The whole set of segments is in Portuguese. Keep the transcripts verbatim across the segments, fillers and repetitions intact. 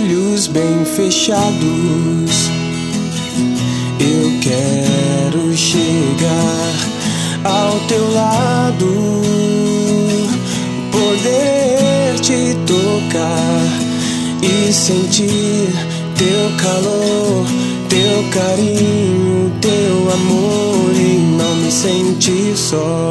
olhos bem fechados, eu quero chegar ao teu lado, poder te tocar e sentir teu calor, teu carinho, teu amor e não me sentir só.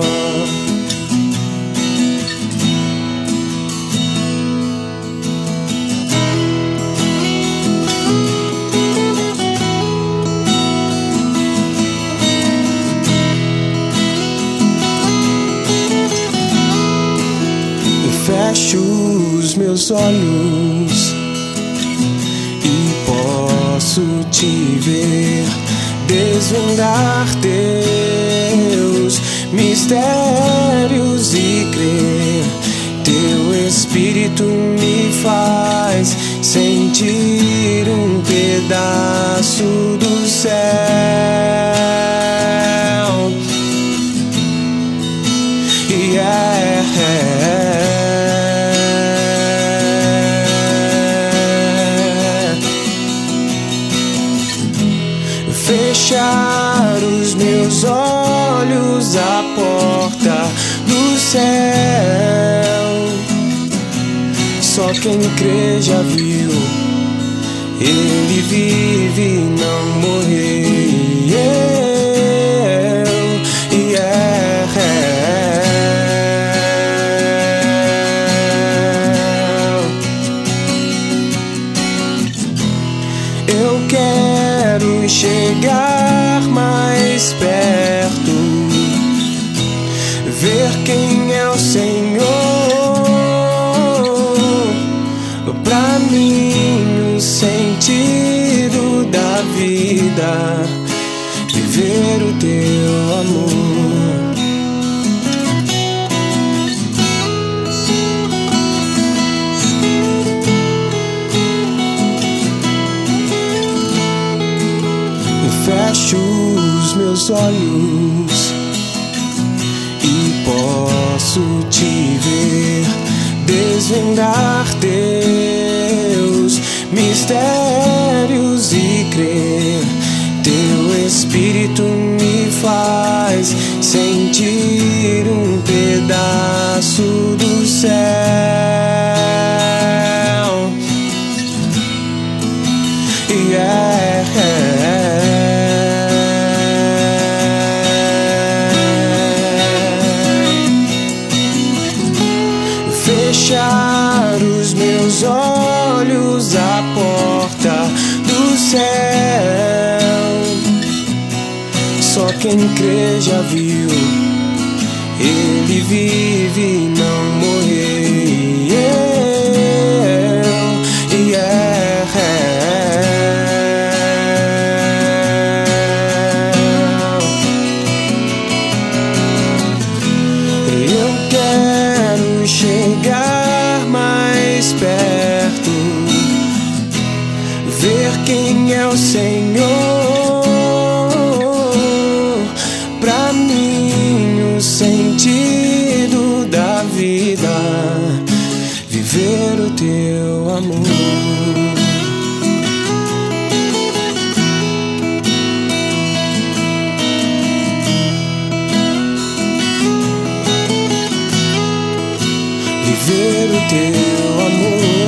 Fecho os meus olhos e posso te ver, desvendar teus mistérios e crer. Teu Espírito me faz sentir um pedaço do céu. Yeah. Fechar os meus olhos à porta do céu. Só quem crê já viu, ele vive e não morreu. Yeah. Eu quero chegar mais perto, ver quem é o Senhor. Pra mim o sentido da vida, viver o teu amor. Fecho os meus olhos e posso te ver, desvendar teus mistérios e crer. Teu Espírito me faz sentir um pedaço do céu. Yeah. Fechar os meus olhos à porta do céu. Só quem crê já viu, ele vive e não morreu. Yeah. Eu quero chegar mais perto, ver quem é o Senhor. Pra mim o sentido da vida, viver o teu amor. Viver o teu amor.